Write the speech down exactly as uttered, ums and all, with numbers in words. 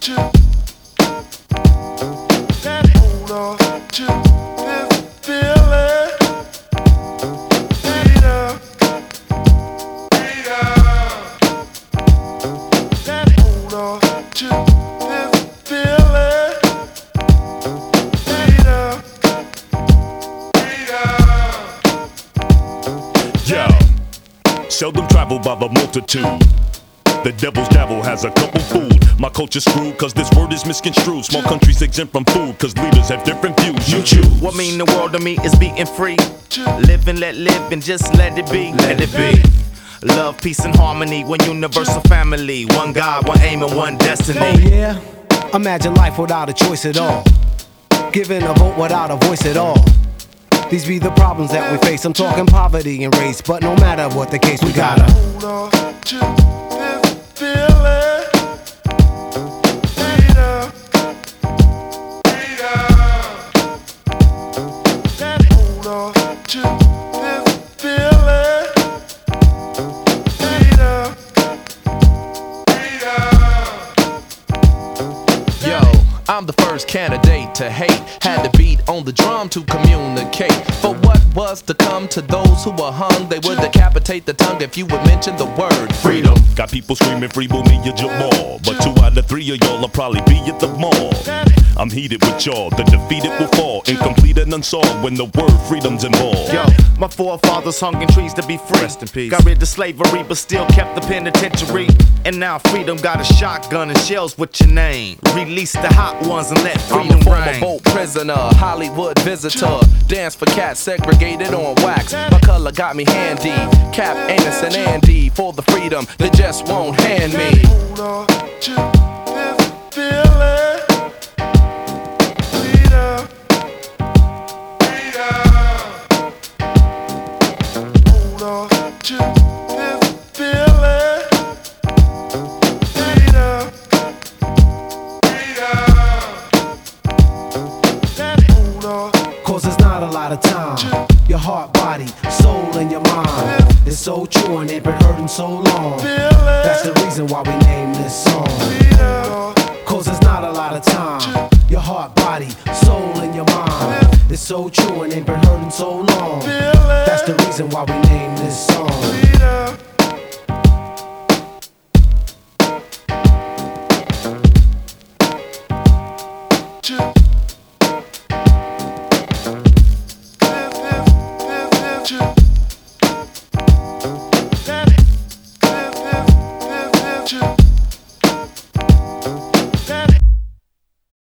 to that hold on to this feeling. Freedom, freedom. That hold on to this feeling. Freedom, freedom. Yo, seldom traveled by the multitude. The devil's dabble has a couple food. My culture's screwed cause this word is misconstrued. Small countries exempt from food cause leaders have different views. You choose. What mean the world to me is being free. Live and let live and just let it be. Let it be. Love, peace, and harmony. One universal family. One God, one aim, and one destiny. Oh yeah, imagine life without a choice at all. Giving a vote without a voice at all. These be the problems that we face. I'm talking poverty and race, but no matter what the case, we gotta hold on to this feeling. Freedom, freedom. That hold on to this feeling. Freedom, freedom. Yo, I'm the first candidate to hate. Had to beat on the drum to communicate. For what was to come to those who were hung, they would decapitate the tongue if you would mention the word freedom. Got people screaming free Boomy and Jamal, but two out of three of y'all will probably be at the mall. I'm heated with y'all, the defeated will fall, incomplete and unsolved when the word freedom's involved. Yo, my forefathers hung in trees to be free. Rest in peace. Got rid of slavery, but still kept the penitentiary. And now freedom got a shotgun and shells with your name. Release the hot ones and let I'm freedom a former reign. boat prisoner, Hollywood visitor. Dance for cats segregated on wax. My color got me handy. Cap, Anus, and Andy for the freedom they just won't hand me. Hold on to this feeling. Freedom, freedom. Hold on to this feeling. Freedom, freedom. That hold on. cause there's not a lot of time. Your heart, body, soul, and your mind is so true and they've been hurting so long. That's the reason why we named this song. Cause there's not a lot of time. Your heart, body, soul, and your mind is so true and they've been hurting so long. That's the reason why we named this song. That, this, this, this, this,